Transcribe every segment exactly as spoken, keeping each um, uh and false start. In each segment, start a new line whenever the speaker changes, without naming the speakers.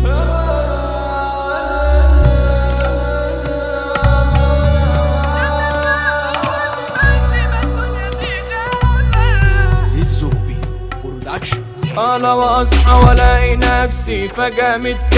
انا واصحى والاقي نفسي فجأة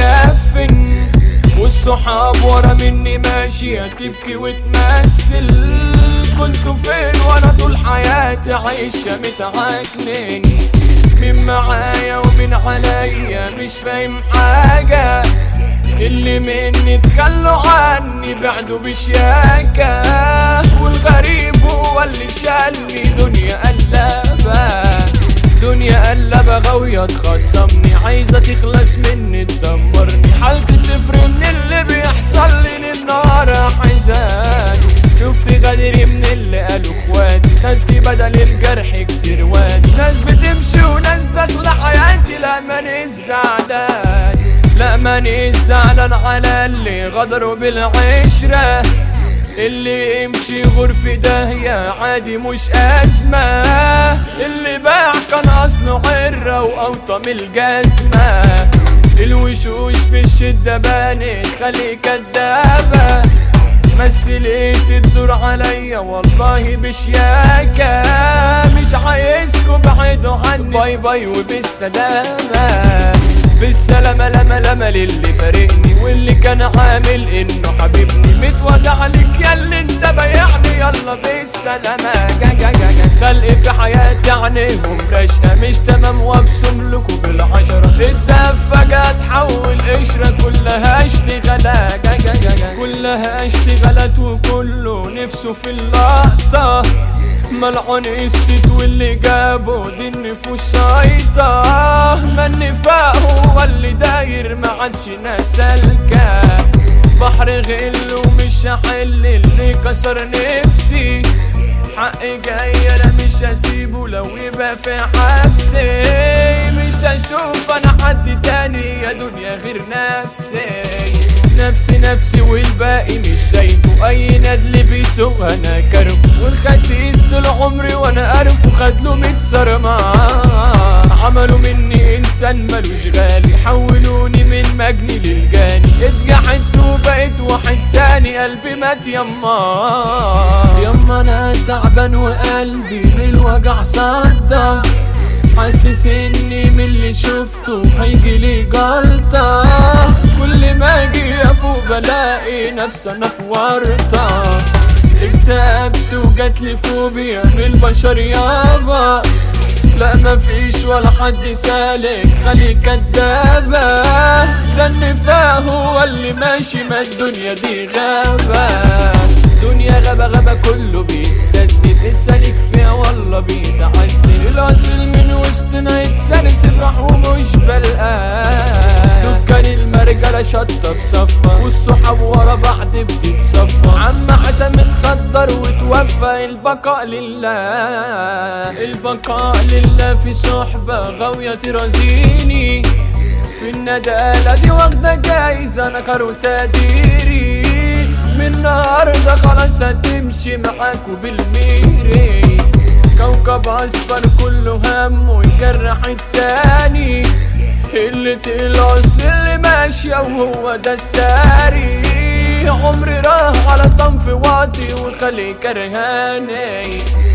متكفن، والصحاب ورا مني ماشية تبكي وتمثل. كنتوا فين وانا طول حياتي عايشة متعكنن؟ مين معايا ومين عليا مش فاهم حاجة. اللي مني تخلوا عني بعدوا بشياكة، والغريب هو اللي شالني. دنيا قلبة دنيا قلبة غاوية تخصمني، عايزة تخلص مني تدمرني. حالتي صفر من اللي بيحصل لي للنهار حزاني. شفت غدري من اللي قالوا اخواتي، خدت بدل الجرح كتير وادي. ناس بتمشي وناس داخلة حياتي، لا ماني زعلان لا ماني زعلان على اللي غدروا بالعشرة. اللي يمشي غرفة داهية عادي مش أزمة. اللي باع كان أصله عرة وأوطى من الجزمة. الوشوش في الشدة بانت خلي كدابة، مثلت الدور عليا والله بشياكة. مش عايزكوا بعيدوا عني، باي باي وبالسلامة. بالسلامة لما لما للي فارقني، واللي كان عامل انه حبيبني. متولع عليك ياللي انت بايعني، يلا بالسلامة. جا جا جا جا خلقي في حياتي عنيهم رشقة مش تمام، وابسم لكم بالعشرة. الدهب فجأة تحول قشرة، كلها اشتغالات جا جا جا جا كلها اشتغالات، وكله نفسه في اللقطة. ملعون الست واللي جابه دي النفوس شايطة. ما النفاق هو اللي داير ما عادش ناس سالكة. بحر غل ومش هحل اللي كسر نفسي. حقي جاي انا مش هسيبه لو يبقى في حبسي. مش هشوف انا حد تاني يا دنيا غير نفسي. نفسي نفسي والباقي مش شايفه. اي ندل بيسوق انا كرف، والخسيس طول عمري وانا قرف. وخدله متسر معاه، عملوا مني انسان ملوش غالي. حولوني من مجني للجاني، اتجحدت وبقيت واحد تاني. قلبي مات يما يما انا تعبان وقلبي بالوجع صدى. حاسس اني من اللي شفته هيجيلي جلطة. كل ما اجي افوق بلاقي نفسي انا في ورطة. اكتئبت وجاتلي فوبيا من البشر يابا. لا مفيش ولا حد سالك خلي كدابة. ده النفاق هو اللي ماشي، ما الدنيا دي غابة. دنيا غابة غابة كله بيستسلم، السالك فيها والله بيتعسل. الاصل من وسطنا يتسلسل راح ومش بلقاه. دكان المرجلة شطة بصفة، والصحاب ورا بعض بتتصفى. عم عشان متخدر وتوفى، البقاء لله البقاء لله. في صحبة غاوية ترازيني، في الندالة دي واخدة جايزة نكر وتقديري. من النهاردة خلاص هتمشي معاكوا بالميري. كوكب اصفر كله هم ويجرح التاني. اللي الاصل اللي ماشية وهو ده الساري. عمري راح على صنف واطي وخلي كرهاني.